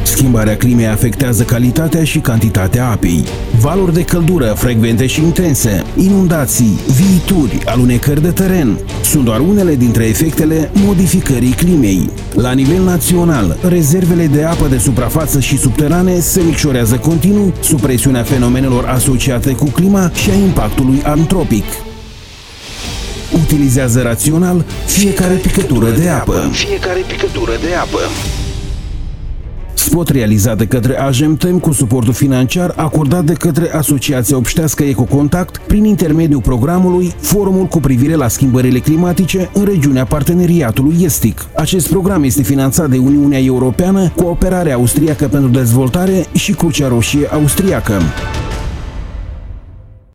Schimbarea climei afectează calitatea și cantitatea apei. Valuri de căldură frecvente și intense, inundații, viituri, alunecări de teren sunt doar unele dintre efectele modificării climei. La nivel național, rezervele de apă de suprafață și subterane se micșorează continuu sub presiunea fenomenelor asociate cu clima și a impactului antropic. Utilizează rațional fiecare picătură de apă. Spot realizat de către AGEMTEM cu suportul financiar acordat de către Asociația Obștească Ecocontact prin intermediul programului Forumul cu privire la schimbările climatice în regiunea Parteneriatului Estic. Acest program este finanțat de Uniunea Europeană, Cooperarea Austriacă pentru Dezvoltare și Crucea Roșie Austriacă.